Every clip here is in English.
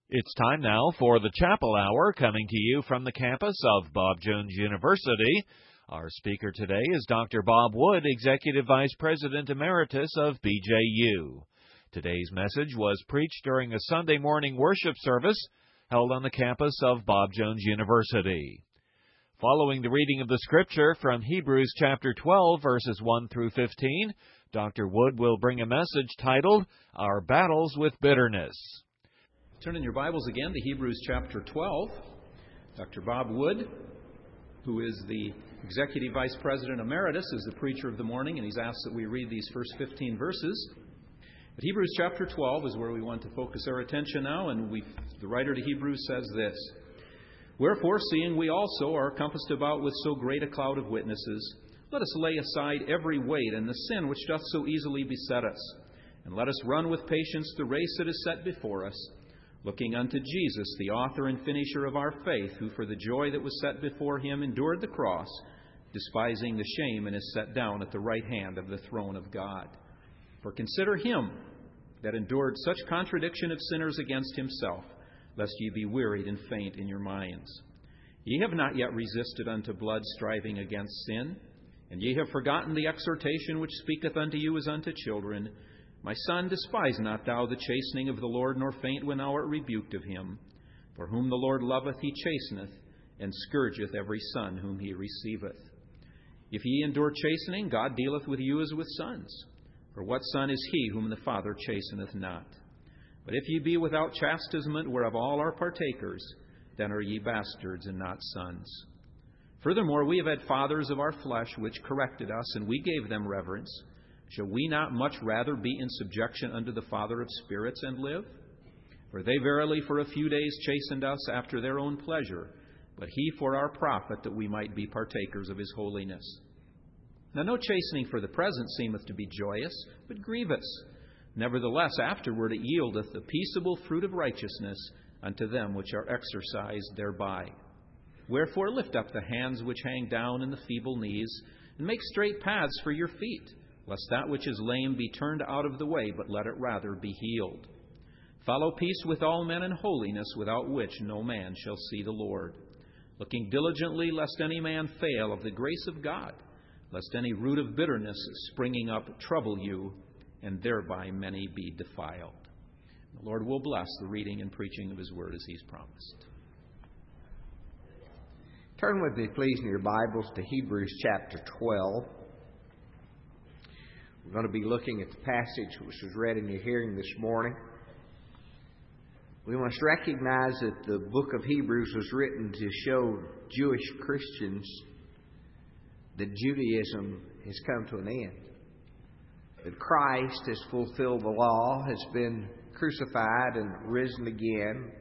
It's time now for the Chapel Hour, coming to you from the campus of Bob Jones University. Our speaker today is Dr. Bob Wood, Executive Vice President Emeritus of BJU. Today's message was preached during a Sunday morning worship service held on the campus of Bob Jones University. Following the reading of the Scripture from Hebrews chapter 12, verses 1 through 15, Dr. Wood will bring a message titled, Our Battles with Bitterness. Turn in your Bibles again to Hebrews chapter 12. Dr. Bob Wood, who is the Executive Vice President Emeritus, is the preacher of the morning, and he's asked that we read these first 15 verses. But Hebrews chapter 12 is where we want to focus our attention now, and the writer to Hebrews says this, Wherefore, seeing we also are compassed about with so great a cloud of witnesses, let us lay aside every weight and the sin which doth so easily beset us, and let us run with patience the race that is set before us, looking unto Jesus, the author and finisher of our faith, who for the joy that was set before him endured the cross, despising the shame, and is set down at the right hand of the throne of God. For consider him that endured such contradiction of sinners against himself, lest ye be wearied and faint in your minds. Ye have not yet resisted unto blood, striving against sin, and ye have forgotten the exhortation which speaketh unto you as unto children. My son, despise not thou the chastening of the Lord, nor faint when thou art rebuked of him. For whom the Lord loveth he chasteneth, and scourgeth every son whom he receiveth. If ye endure chastening, God dealeth with you as with sons. For what son is he whom the Father chasteneth not? But if ye be without chastisement, whereof all are partakers, then are ye bastards and not sons. Furthermore, we have had fathers of our flesh which corrected us, and we gave them reverence. Shall we not much rather be in subjection unto the Father of spirits and live? For they verily for a few days chastened us after their own pleasure, but he for our profit, that we might be partakers of his holiness. Now no chastening for the present seemeth to be joyous, but grievous. Nevertheless afterward it yieldeth the peaceable fruit of righteousness unto them which are exercised thereby. Wherefore lift up the hands which hang down and the feeble knees, and make straight paths for your feet, lest that which is lame be turned out of the way, but let it rather be healed. Follow peace with all men and holiness, without which no man shall see the Lord. Looking diligently, lest any man fail of the grace of God, lest any root of bitterness springing up trouble you, and thereby many be defiled. The Lord will bless the reading and preaching of his word as he's promised. Turn with me, please, in your Bibles to Hebrews chapter 12. We're going to be looking at the passage which was read in your hearing this morning. We must recognize that the book of Hebrews was written to show Jewish Christians that Judaism has come to an end. That Christ has fulfilled the law, has been crucified and risen again.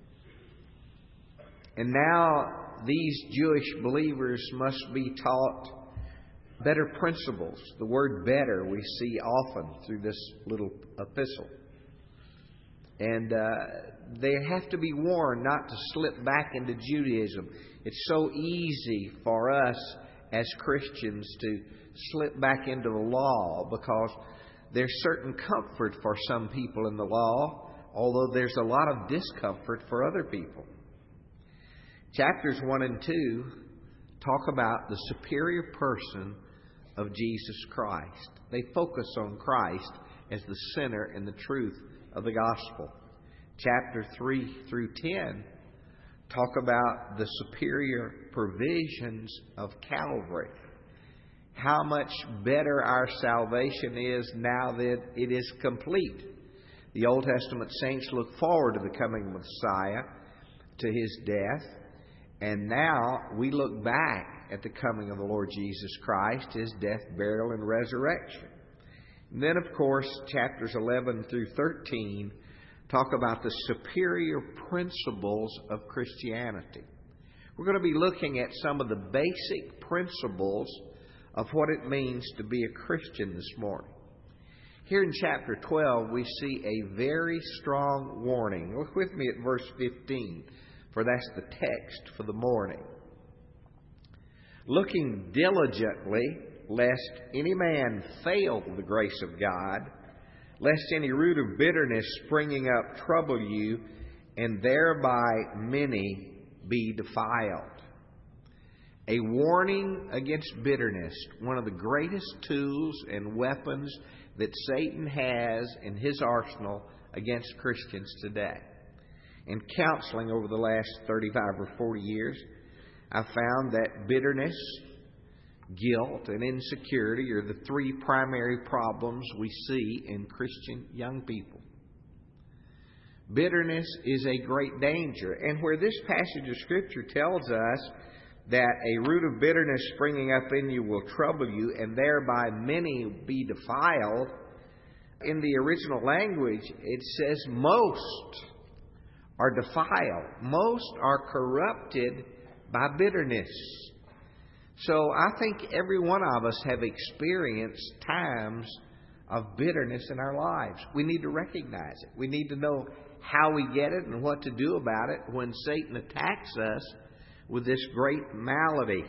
And now these Jewish believers must be taught better principles. The word better we see often through this little epistle. And they have to be warned not to slip back into Judaism. It's so easy for us as Christians to slip back into the law because there's certain comfort for some people in the law, although there's a lot of discomfort for other people. Chapters 1 and 2 talk about the superior person of Jesus Christ. They focus on Christ as the center and the truth of the gospel. Chapter 3 through 10 talk about the superior provisions of Calvary. How much better our salvation is now that it is complete. The Old Testament saints look forward to the coming of Messiah, to his death, and now we look back at the coming of the Lord Jesus Christ, his death, burial, and resurrection. And then, of course, chapters 11 through 13 talk about the superior principles of Christianity. We're going to be looking at some of the basic principles of what it means to be a Christian this morning. Here in chapter 12, we see a very strong warning. Look with me at verse 15, for that's the text for the morning. Looking diligently, lest any man fail the grace of God, lest any root of bitterness springing up trouble you, and thereby many be defiled. A warning against bitterness, one of the greatest tools and weapons that Satan has in his arsenal against Christians today. In counseling over the last 35 or 40 years, I found that bitterness, guilt, and insecurity are the three primary problems we see in Christian young people. Bitterness is a great danger, and where this passage of Scripture tells us that a root of bitterness springing up in you will trouble you, and thereby many be defiled, in the original language it says most are defiled. Most are corrupted by bitterness. So I think every one of us have experienced times of bitterness in our lives. We need to recognize it. We need to know how we get it and what to do about it when Satan attacks us with this great malady.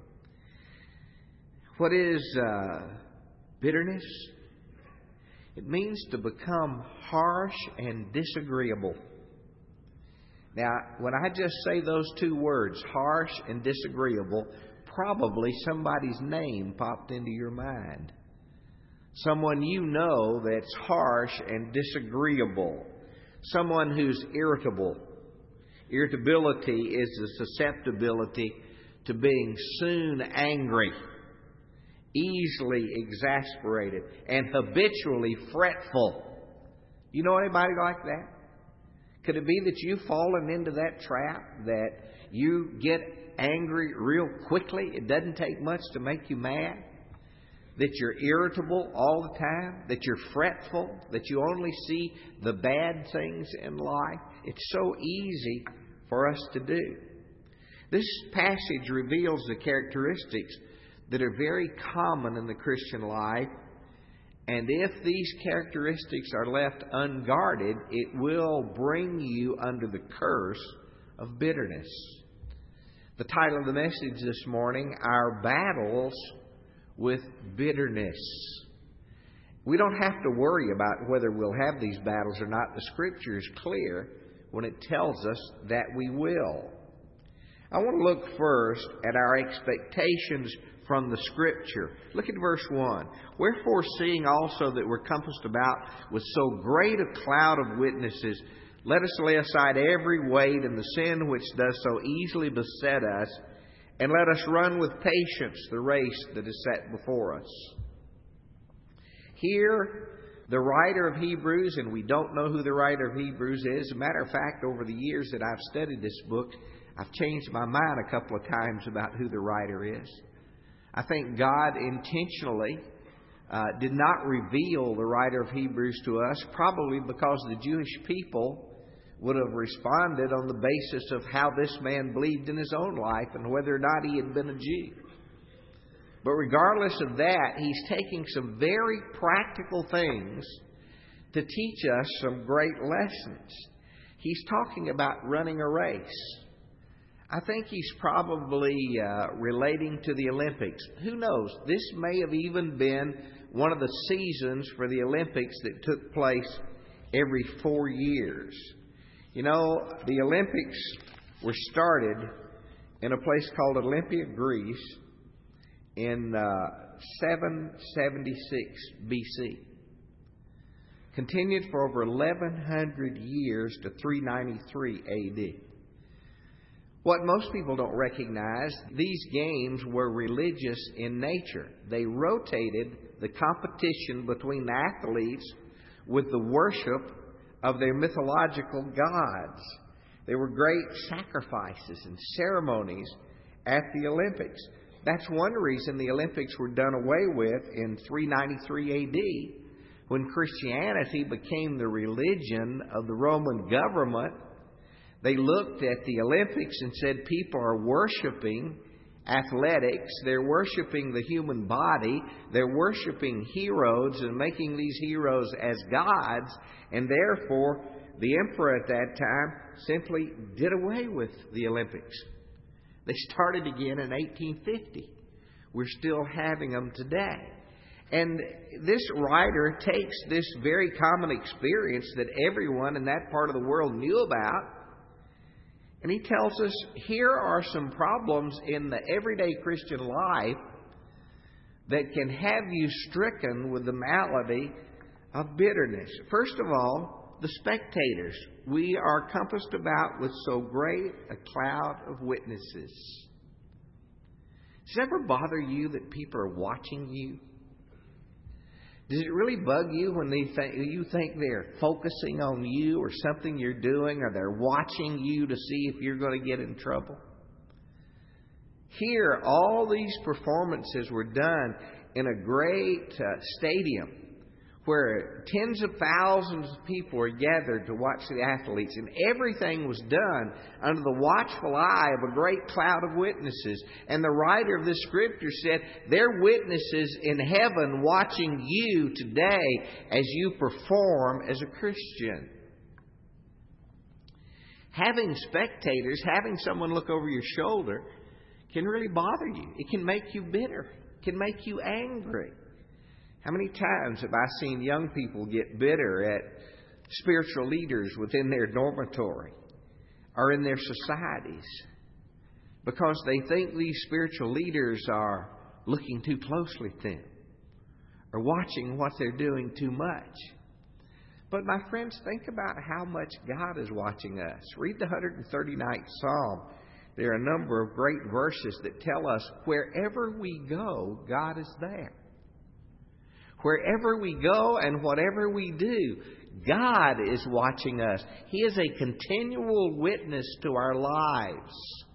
What is bitterness? It means to become harsh and disagreeable. Now, when I just say those two words, harsh and disagreeable, probably somebody's name popped into your mind. Someone you know that's harsh and disagreeable. Someone who's irritable. Irritability is the susceptibility to being soon angry, easily exasperated, and habitually fretful. You know anybody like that? Could it be that you've fallen into that trap, that you get angry real quickly? It doesn't take much to make you mad. That you're irritable all the time, that you're fretful, that you only see the bad things in life. It's so easy for us to do. This passage reveals the characteristics that are very common in the Christian life, and if these characteristics are left unguarded, it will bring you under the curse of bitterness. The title of the message this morning, Our Battles with Bitterness. We don't have to worry about whether we'll have these battles or not. The Scripture is clear when it tells us that we will. I want to look first at our expectations from the Scripture. Look at verse 1. Wherefore, seeing also that we're compassed about with so great a cloud of witnesses, let us lay aside every weight and the sin which does so easily beset us, and let us run with patience the race that is set before us. Here, the writer of Hebrews, and we don't know who the writer of Hebrews is. As a matter of fact, over the years that I've studied this book, I've changed my mind a couple of times about who the writer is. I think God intentionally did not reveal the writer of Hebrews to us, probably because the Jewish people would have responded on the basis of how this man believed in his own life and whether or not he had been a Jew. But regardless of that, he's taking some very practical things to teach us some great lessons. He's talking about running a race. I think he's probably relating to the Olympics. Who knows? This may have even been one of the seasons for the Olympics that took place every 4 years. You know, the Olympics were started in a place called Olympia, Greece, in 776 BC. Continued for over 1,100 years to 393 AD. What most people don't recognize, these games were religious in nature. They rotated the competition between the athletes with the worship of their mythological gods. There were great sacrifices and ceremonies at the Olympics. That's one reason the Olympics were done away with in 393 AD, when Christianity became the religion of the Roman government. They looked at the Olympics and said people are worshiping athletics, they're worshiping the human body, they're worshiping heroes and making these heroes as gods, and therefore the emperor at that time simply did away with the Olympics. They started again in 1850. We're still having them today. And this writer takes this very common experience that everyone in that part of the world knew about, and he tells us here are some problems in the everyday Christian life that can have you stricken with the malady of bitterness. First of all, the spectators. We are compassed about with so great a cloud of witnesses. Does it ever bother you that people are watching you? Does it really bug you when you think they're focusing on you or something you're doing, or they're watching you to see if you're going to get in trouble? Here, all these performances were done in a great stadium where tens of thousands of people were gathered to watch the athletes, and everything was done under the watchful eye of a great cloud of witnesses. And the writer of this scripture said, they're witnesses in heaven watching you today as you perform as a Christian. Having spectators, having someone look over your shoulder, can really bother you. It can make you bitter. It can make you angry. How many times have I seen young people get bitter at spiritual leaders within their dormitory or in their societies because they think these spiritual leaders are looking too closely at them or watching what they're doing too much? But my friends, think about how much God is watching us. Read the 139th Psalm. There are a number of great verses that tell us wherever we go, God is there. Wherever we go and whatever we do, God is watching us. He is a continual witness to our lives.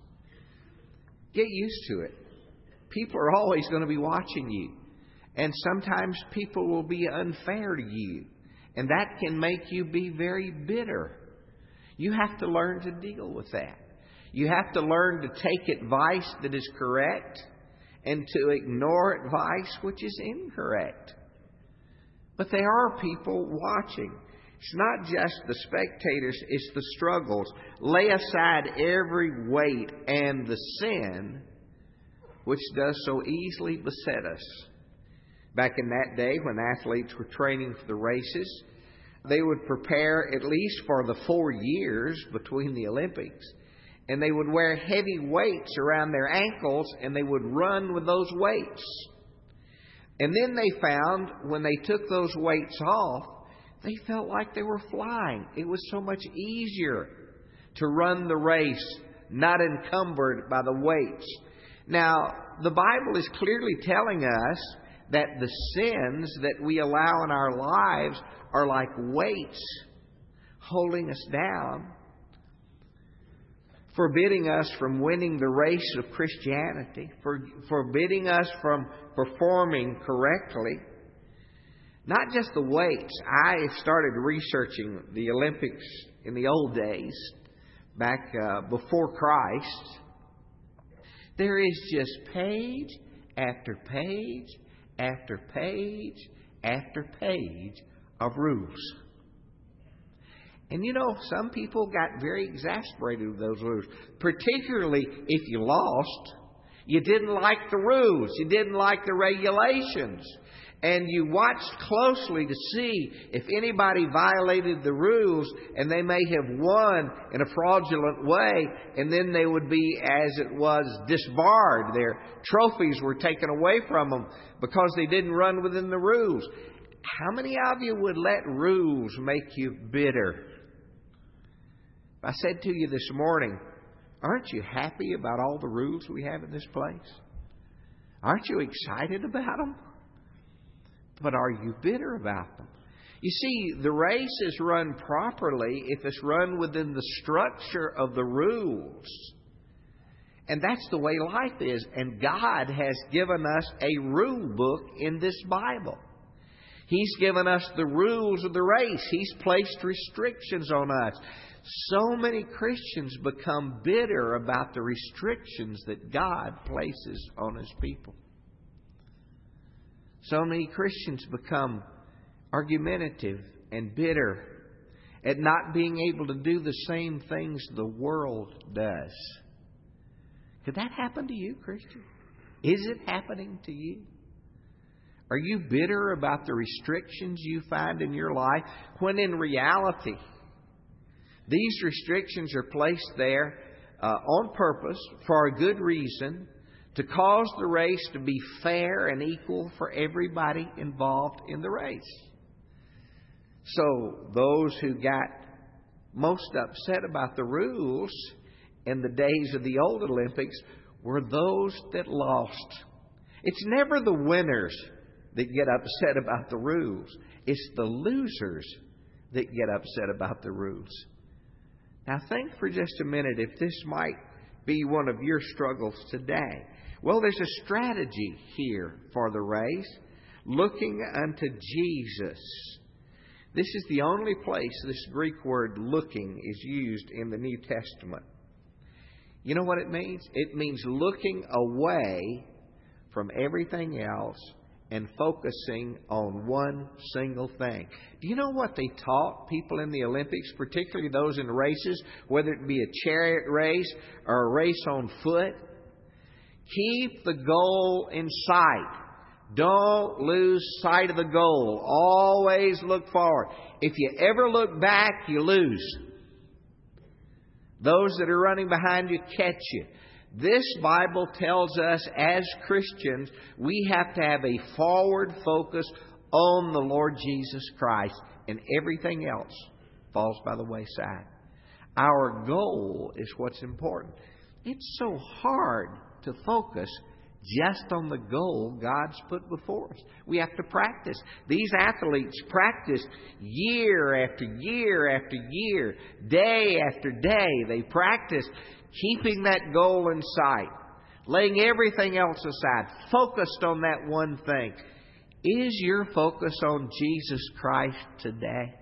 Get used to it. People are always going to be watching you. And sometimes people will be unfair to you. And that can make you be very bitter. You have to learn to deal with that. You have to learn to take advice that is correct and to ignore advice which is incorrect. But there are people watching. It's not just the spectators, it's the struggles. Lay aside every weight and the sin which does so easily beset us. Back in that day when athletes were training for the races, they would prepare at least for the 4 years between the Olympics. And they would wear heavy weights around their ankles and they would run with those weights. And then they found when they took those weights off, they felt like they were flying. It was so much easier to run the race, not encumbered by the weights. Now, the Bible is clearly telling us that the sins that we allow in our lives are like weights holding us down, forbidding us from winning the race of Christianity, forbidding us from performing correctly. Not just the weights. I started researching the Olympics in the old days, back before Christ. There is just page after page after page after page of rules. And you know, some people got very exasperated with those rules, particularly if you lost. You didn't like the rules. You didn't like the regulations. And you watched closely to see if anybody violated the rules, and they may have won in a fraudulent way, and then they would be, as it was, disbarred. Their trophies were taken away from them because they didn't run within the rules. How many of you would let rules make you bitter? I said to you this morning, aren't you happy about all the rules we have in this place? Aren't you excited about them? But are you bitter about them? You see, the race is run properly if it's run within the structure of the rules. And that's the way life is. And God has given us a rule book in this Bible. He's given us the rules of the race. He's placed restrictions on us. So many Christians become bitter about the restrictions that God places on His people. So many Christians become argumentative and bitter at not being able to do the same things the world does. Could that happen to you, Christian? Is it happening to you? Are you bitter about the restrictions you find in your life when in reality these restrictions are placed there on purpose for a good reason, to cause the race to be fair and equal for everybody involved in the race? So those who got most upset about the rules in the days of the old Olympics were those that lost. It's never the winners that get upset about the rules. It's the losers that get upset about the rules. Now think for just a minute if this might be one of your struggles today. Well, there's a strategy here for the race. Looking unto Jesus. This is the only place this Greek word looking is used in the New Testament. You know what it means? It means looking away from everything else and focusing on one single thing. Do you know what they taught people in the Olympics, particularly those in races, whether it be a chariot race or a race on foot? Keep the goal in sight. Don't lose sight of the goal. Always look forward. If you ever look back, you lose. Those that are running behind you catch you. This Bible tells us as Christians, we have to have a forward focus on the Lord Jesus Christ, and everything else falls by the wayside. Our goal is what's important. It's so hard to focus just on the goal God's put before us. We have to practice. These athletes practice year after year after year, day after day. They practice keeping that goal in sight, laying everything else aside, focused on that one thing. Is your focus on Jesus Christ today?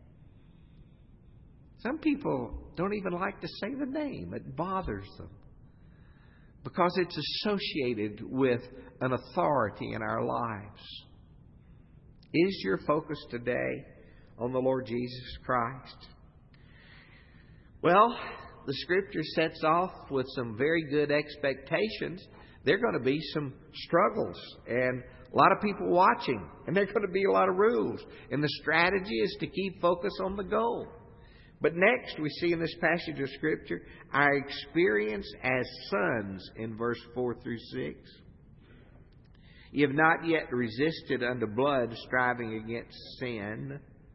Some people don't even like to say the name. It bothers them because it's associated with an authority in our lives. Is your focus today on the Lord Jesus Christ? Well, the Scripture sets off with some very good expectations. There are going to be some struggles and a lot of people watching, and there are going to be a lot of rules. And the strategy is to keep focus on the goal. But next, we see in this passage of Scripture our experience as sons in verse 4 through 6. You have not yet resisted unto blood, striving against sin.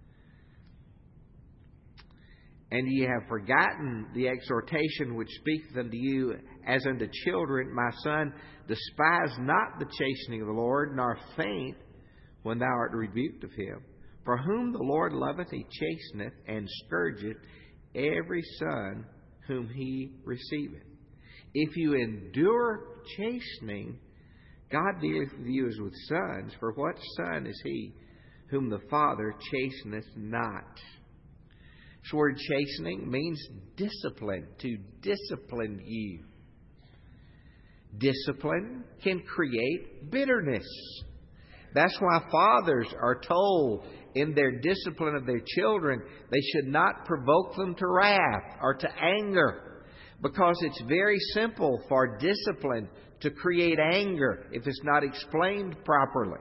And ye have forgotten the exhortation which speaketh unto you as unto children. My son, despise not the chastening of the Lord, nor faint when thou art rebuked of him. For whom the Lord loveth, he chasteneth, and scourgeth every son whom he receiveth. If you endure chastening, God dealeth with you as with sons. For what son is he whom the Father chasteneth not? This word chastening means discipline, to discipline you. Discipline can create bitterness. That's why fathers are told in their discipline of their children, they should not provoke them to wrath or to anger, because it's very simple for discipline to create anger if it's not explained properly,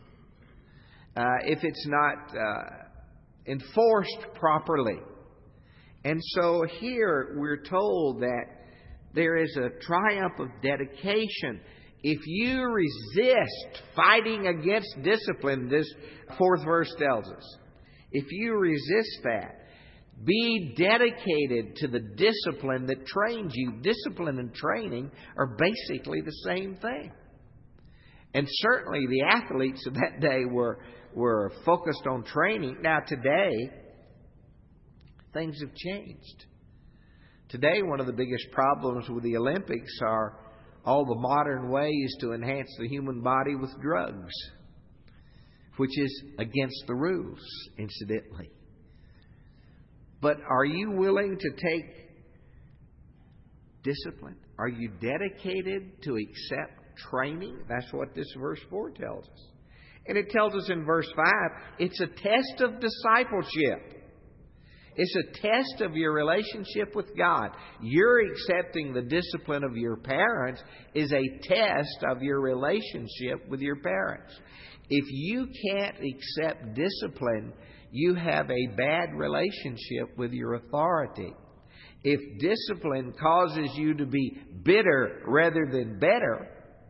if it's not enforced properly. And so here we're told that there is a triumph of dedication. If you resist fighting against discipline, this fourth verse tells us, if you resist that, be dedicated to the discipline that trains you. Discipline and training are basically the same thing. And certainly the athletes of that day were focused on training. Now today, things have changed. Today, one of the biggest problems with the Olympics are all the modern ways to enhance the human body with drugs, which is against the rules, incidentally. But are you willing to take discipline? Are you dedicated to accept training? That's what this verse 4 tells us. And it tells us in verse 5, it's a test of discipleship. It's a test of your relationship with God. Your accepting the discipline of your parents is a test of your relationship with your parents. If you can't accept discipline, you have a bad relationship with your authority. If discipline causes you to be bitter rather than better,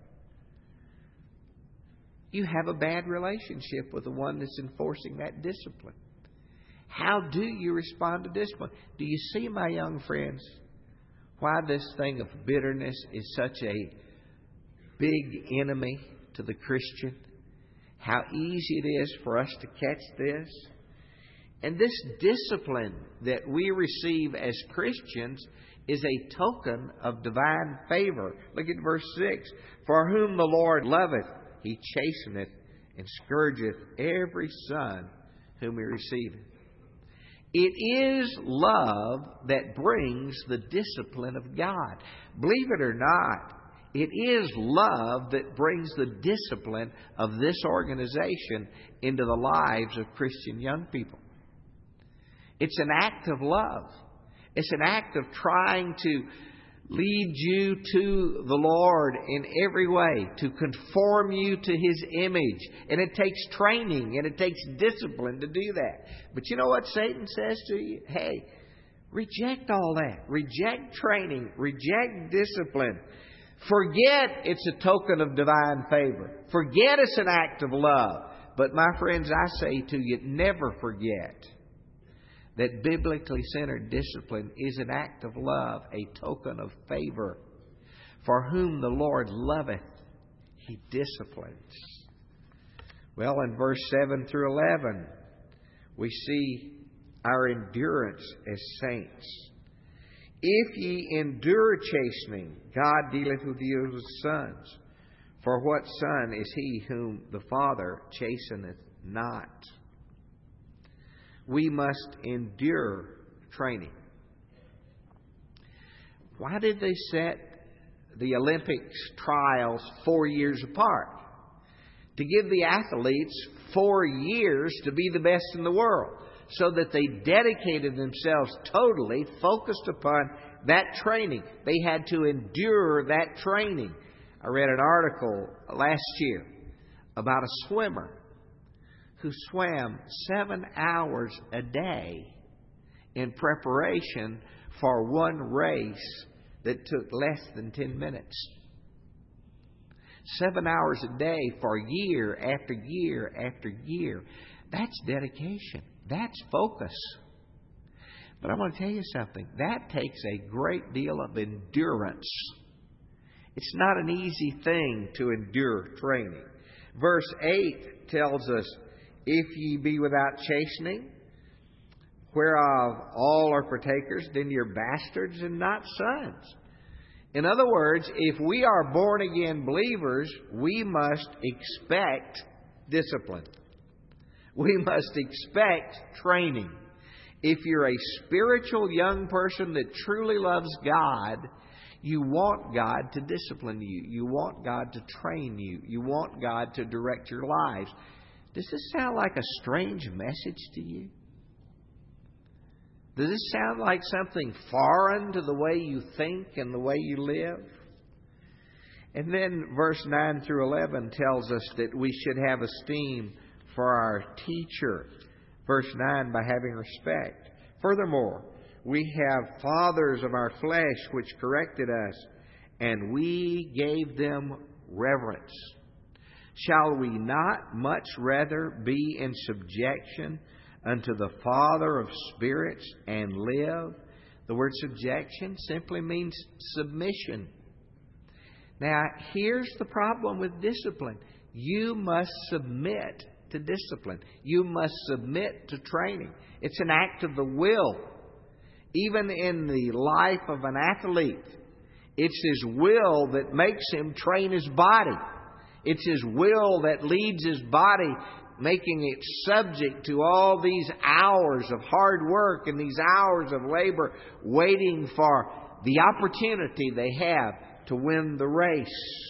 you have a bad relationship with the one that's enforcing that discipline. How do you respond to discipline? Do you see, my young friends, why this thing of bitterness is such a big enemy to the Christian? How easy it is for us to catch this? And this discipline that we receive as Christians is a token of divine favor. Look at verse 6. For whom the Lord loveth, He chasteneth, and scourgeth every son whom He receiveth. It is love that brings the discipline of God. Believe it or not, it is love that brings the discipline of this organization into the lives of Christian young people. It's an act of love. It's an act of trying to lead you to the Lord in every way, to conform you to His image. And it takes training and it takes discipline to do that. But you know what Satan says to you? Hey, reject all that. Reject training. Reject discipline. Forget it's a token of divine favor. Forget it's an act of love. But my friends, I say to you, never forget that biblically centered discipline is an act of love, a token of favor. For whom the Lord loveth, He disciplines. Well, in verse 7 through 11, we see our endurance as saints. If ye endure chastening, God dealeth with you as sons. For what son is he whom the Father chasteneth not? We must endure training. Why did they set the Olympics trials 4 years apart? To give the athletes 4 years to be the best in the world, so that they dedicated themselves totally, focused upon that training. They had to endure that training. I read an article last year about a swimmer who swam 7 hours a day in preparation for one race that took less than 10 minutes. 7 hours a day for year after year after year. That's dedication. That's focus. But I want to tell you something. That takes a great deal of endurance. It's not an easy thing to endure training. Verse 8 tells us, if ye be without chastening, whereof all are partakers, then you're bastards and not sons. In other words, if we are born again believers, we must expect discipline. We must expect training. If you're a spiritual young person that truly loves God, you want God to discipline you. You want God to train you. You want God to direct your lives. Does this sound like a strange message to you? Does this sound like something foreign to the way you think and the way you live? And then verse 9 through 11 tells us that we should have esteem for our teacher. Verse 9, by having respect. Furthermore, we have fathers of our flesh which corrected us, and we gave them reverence. Shall we not much rather be in subjection unto the Father of spirits and live? The word subjection simply means submission. Now, here's the problem with discipline. You must submit to discipline. You must submit to training. It's an act of the will. Even in the life of an athlete, it's his will that makes him train his body. It's his will that leads his body, making it subject to all these hours of hard work and these hours of labor, waiting for the opportunity they have to win the race.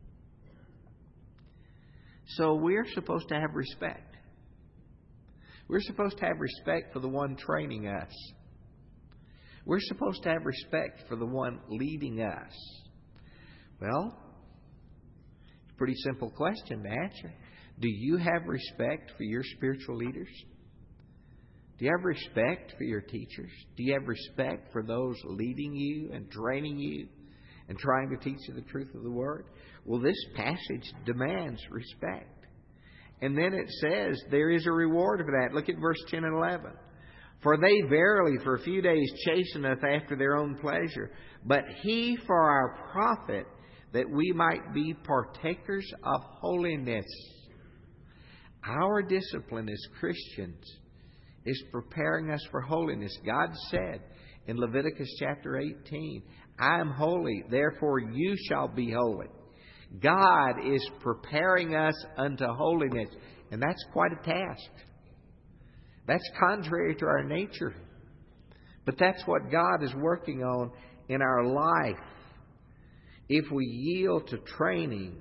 So we're supposed to have respect. We're supposed to have respect for the one training us. We're supposed to have respect for the one leading us. Well, it's a pretty simple question to answer. Do you have respect for your spiritual leaders? Do you have respect for your teachers? Do you have respect for those leading you and training you and trying to teach you the truth of the Word? Well, this passage demands respect. And then it says there is a reward for that. Look at verse 10 and 11. For they verily for a few days chasteneth after their own pleasure, but He for our profit, that we might be partakers of holiness. Our discipline as Christians is preparing us for holiness. God said in Leviticus chapter 18, I am holy, therefore you shall be holy. God is preparing us unto holiness, and that's quite a task. That's contrary to our nature. But that's what God is working on in our life. If we yield to training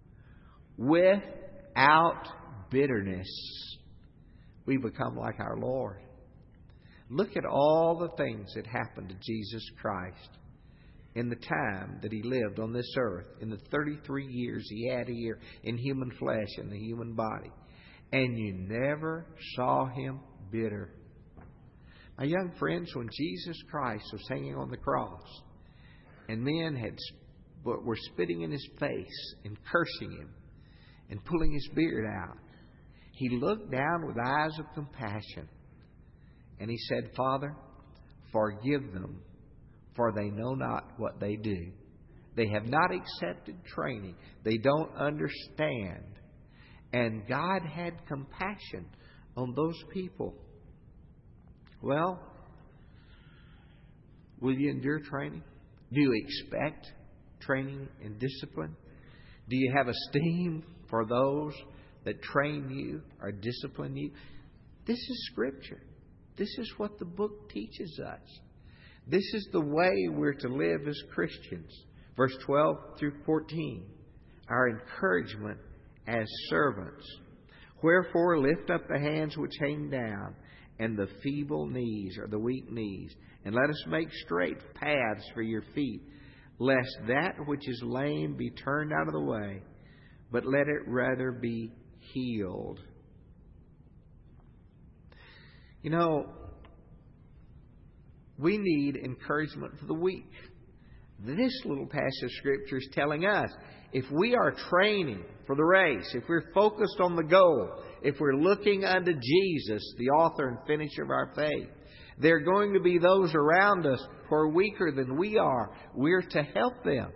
without bitterness, we become like our Lord. Look at all the things that happened to Jesus Christ in the time that He lived on this earth, in the 33 years He had here in human flesh and the human body. And you never saw Him bitter. My young friends, when Jesus Christ was hanging on the cross and men were spitting in His face and cursing Him and pulling His beard out, He looked down with eyes of compassion and He said, Father, forgive them, for they know not what they do. They have not accepted training. They don't understand. And God had compassion on those people. Well, will you endure training? Do you expect training and discipline? Do you have esteem for those that train you or discipline you? This is Scripture. This is what the book teaches us. This is the way we're to live as Christians. Verse 12 through 14. Our encouragement as servants. Wherefore lift up the hands which hang down, and the feeble knees, or the weak knees, and let us make straight paths for your feet, lest that which is lame be turned out of the way, but let it rather be healed. You know, we need encouragement for the weak. This little passage of Scripture is telling us, if we are training for the race, if we're focused on the goal, if we're looking unto Jesus, the author and finisher of our faith, there are going to be those around us who are weaker than we are. We're to help them.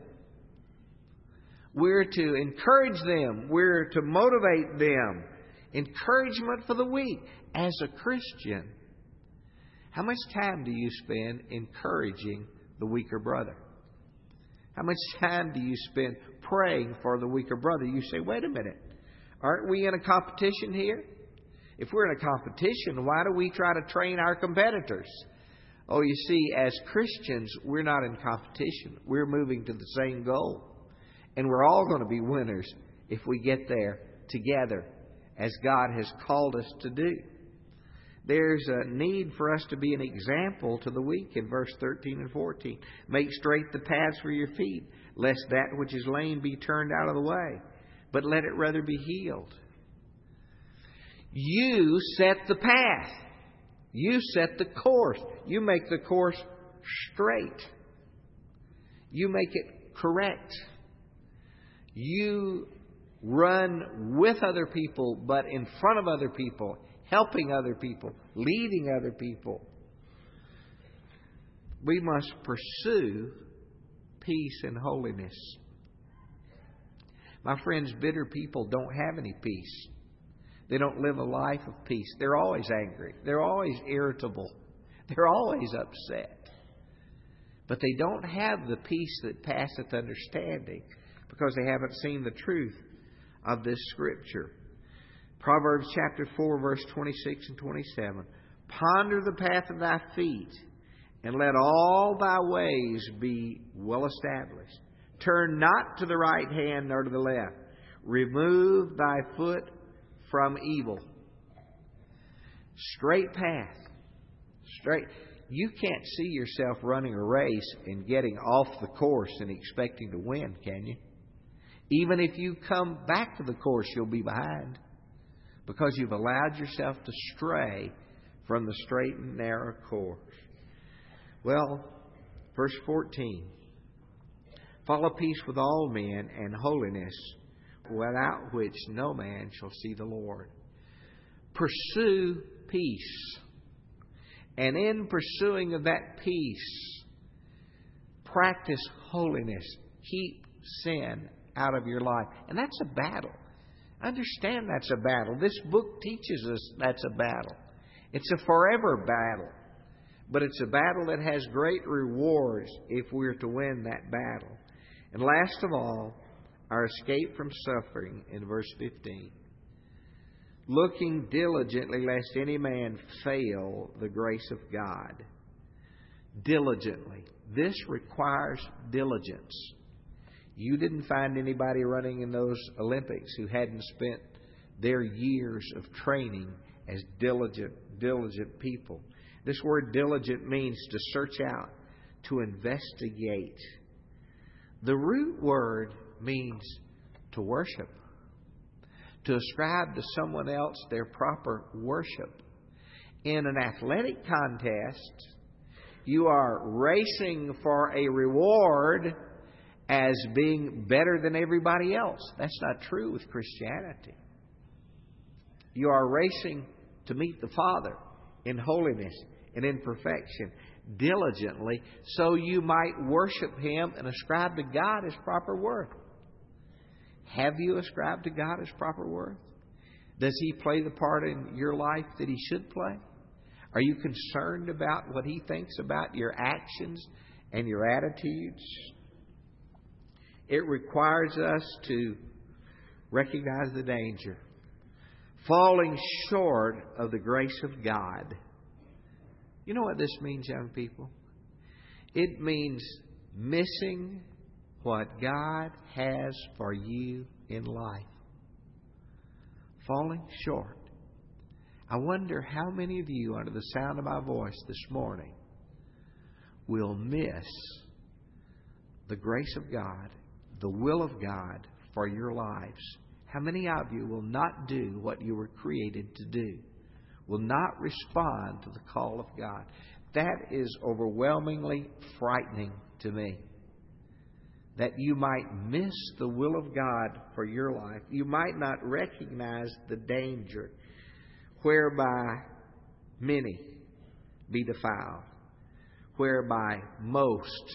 We're to encourage them. We're to motivate them. Encouragement for the weak. As a Christian, how much time do you spend encouraging the weaker brother? How much time do you spend praying for the weaker brother? You say, wait a minute, aren't we in a competition here? If we're in a competition, why do we try to train our competitors? Oh, you see, as Christians, we're not in competition. We're moving to the same goal. And we're all going to be winners if we get there together, as God has called us to do. There's a need for us to be an example to the weak in verse 13 and 14. Make straight the paths for your feet, lest that which is lame be turned out of the way, but let it rather be healed. You set the path. You set the course. You make the course straight. You make it correct. You run with other people, but in front of other people, helping other people, leading other people. We must pursue peace and holiness. My friends, bitter people don't have any peace. They don't live a life of peace. They're always angry. They're always irritable. They're always upset. But they don't have the peace that passeth understanding because they haven't seen the truth of this Scripture. Proverbs chapter 4, verse 26 and 27. Ponder the path of thy feet, and let all thy ways be well established. Turn not to the right hand nor to the left. Remove thy foot from evil. Straight path. Straight. You can't see yourself running a race and getting off the course and expecting to win, can you? Even if you come back to the course, you'll be behind because you've allowed yourself to stray from the straight and narrow course. Well, verse 14. Follow peace with all men and holiness, without which no man shall see the Lord. Pursue peace. And in pursuing of that peace, practice holiness. Keep sin out of your life. And that's a battle. Understand that's a battle. This book teaches us that's a battle. It's a forever battle. But it's a battle that has great rewards if we're to win that battle. And last of all, our escape from suffering in verse 15. Looking diligently lest any man fail the grace of God. Diligently. This requires diligence. You didn't find anybody running in those Olympics who hadn't spent their years of training as diligent people. This word diligent means to search out, to investigate. The root word means to worship. To ascribe to someone else their proper worship. In an athletic contest, you are racing for a reward as being better than everybody else. That's not true with Christianity. You are racing to meet the Father in holiness and in perfection diligently, so you might worship Him and ascribe to God His proper worth. Have you ascribed to God His proper worth? Does He play the part in your life that He should play? Are you concerned about what He thinks about your actions and your attitudes? It requires us to recognize the danger. Falling short of the grace of God. You know what this means, young people? It means missing what God has for you in life. Falling short. I wonder how many of you, under the sound of my voice this morning, will miss the grace of God, the will of God for your lives. How many of you will not do what you were created to do? Will not respond to the call of God? That is overwhelmingly frightening to me. That you might miss the will of God for your life. You might not recognize the danger whereby many be defiled. Whereby most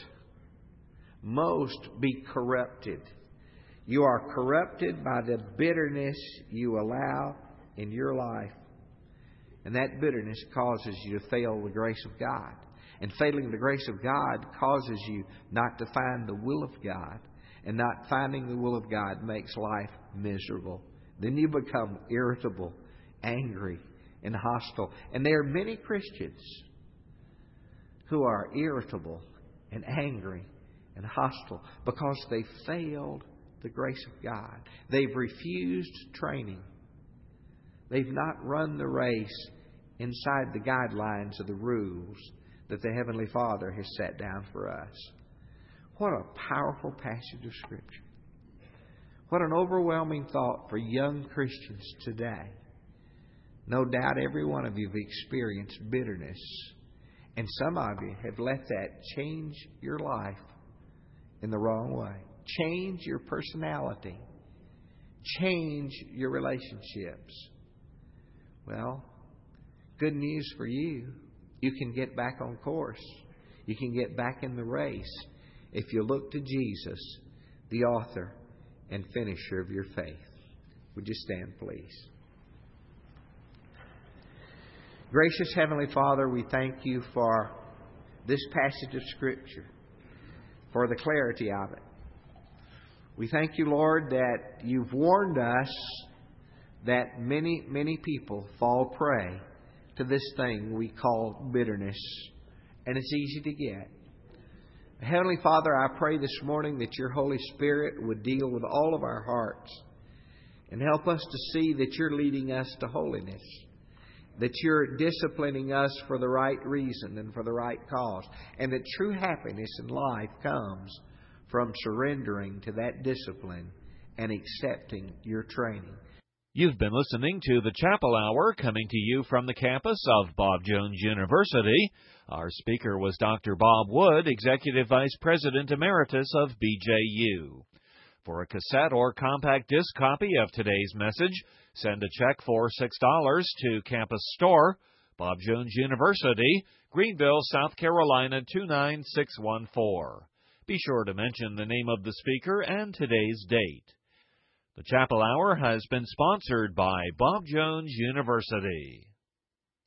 be corrupted. You are corrupted by the bitterness you allow in your life. And that bitterness causes you to fail the grace of God. And failing the grace of God causes you not to find the will of God. And not finding the will of God makes life miserable. Then you become irritable, angry, and hostile. And there are many Christians who are irritable and angry and hostile because they failed the grace of God. They've refused training. They've not run the race inside the guidelines of the rules that the Heavenly Father has set down for us. What a powerful passage of Scripture. What an overwhelming thought for young Christians today. No doubt every one of you have experienced bitterness. And some of you have let that change your life in the wrong way. Change your personality. Change your relationships. Well, good news for you. You can get back on course. You can get back in the race if you look to Jesus, the author and finisher of your faith. Would you stand, please? Gracious Heavenly Father, we thank You for this passage of Scripture, for the clarity of it. We thank You, Lord, that You've warned us that many, many people fall prey to this thing we call bitterness, and it's easy to get. Heavenly Father, I pray this morning that Your Holy Spirit would deal with all of our hearts and help us to see that You're leading us to holiness. that You're disciplining us for the right reason and for the right cause, and that true happiness in life comes from surrendering to that discipline and accepting Your training. You've been listening to the Chapel Hour, coming to you from the campus of Bob Jones University. Our speaker was Dr. Bob Wood, Executive Vice President Emeritus of BJU. For a cassette or compact disc copy of today's message, send a check for $6 to Campus Store, Bob Jones University, Greenville, South Carolina 29614. Be sure to mention the name of the speaker and today's date. The Chapel Hour has been sponsored by Bob Jones University.